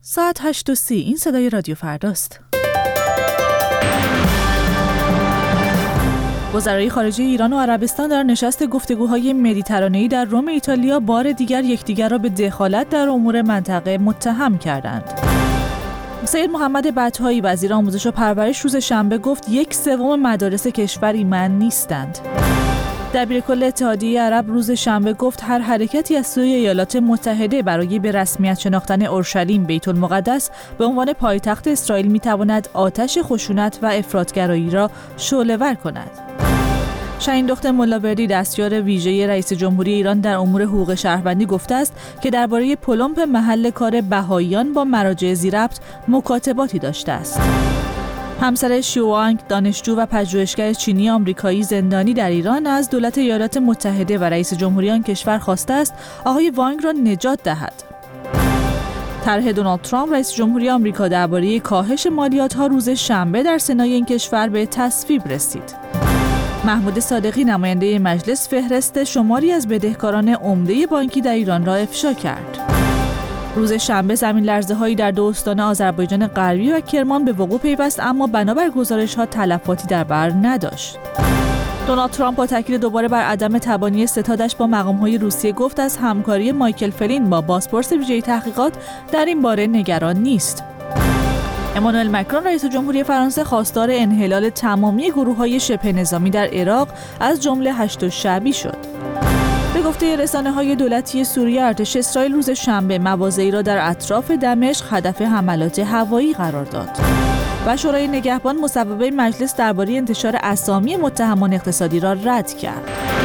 ساعت 8:30. این صدای رادیو فرداست. وزرای خارجه ایران و عربستان در نشست گفتگوهای مدیترانه‌ای در روم ایتالیا بار دیگر یکدیگر را به دخالت در امور منطقه متهم کردند. سید محمد بطحایی وزیر آموزش و پرورش روز شنبه گفت 1/3 مدارس کشور ایمن نیستند. دبیرکل اتحادیه عرب روز شنبه گفت هر حرکتی از سوی ایالات متحده برای به رسمیت شناختن اورشلیم بیت المقدس به عنوان پایتخت اسرائیل میتواند آتش خشونت و افراطگرایی را شعله‌ور کند. شاهین دخت ملاوردی دستیار ویژه رئیس جمهوری ایران در امور حقوق شهروندی گفته است که درباره پلمپ محل کار بهائیان با مراجع ذی‌ربط مکاتباتی داشته است. همسر شیوانگ، دانشجو و پژوهشگر چینی آمریکایی زندانی در ایران، از دولت ایالات متحده و رئیس جمهوری آن کشور خواسته است آقای وانگ را نجات دهد. طرح دونالد ترامپ رئیس جمهوری آمریکا درباره کاهش مالیات‌ها روز شنبه در سنای این کشور به تصویب رسید. محمود صادقی نماینده مجلس فهرست شماری از بدهکاران عمده بانکی در ایران را افشا کرد. روز شنبه زمین لرزه‌هایی در دو استان آذربایجان غربی و کرمان به وقوع پیوست، اما بنابر گزارش‌ها تلفاتی در بر نداشت. دونالد ترامپ با تاکید دوباره بر عدم تبانی ستادش با مقام‌های روسیه گفت از همکاری مایکل فلین با بازپرس ویژه تحقیقات در این باره نگران نیست. امانوئل مکرون رئیس جمهوری فرانسه خواستار انحلال تمامی گروه‌های شبه نظامی در عراق از جمله هشت شعبی شد. به گفته رسانه‌های دولتی سوریه، ارتش اسرائیل روز شنبه مواضعی را در اطراف دمشق هدف حملات هوایی قرار داد. و شورای نگهبان مصوبه مجلس درباره انتشار اسامی متهمان اقتصادی را رد کرد.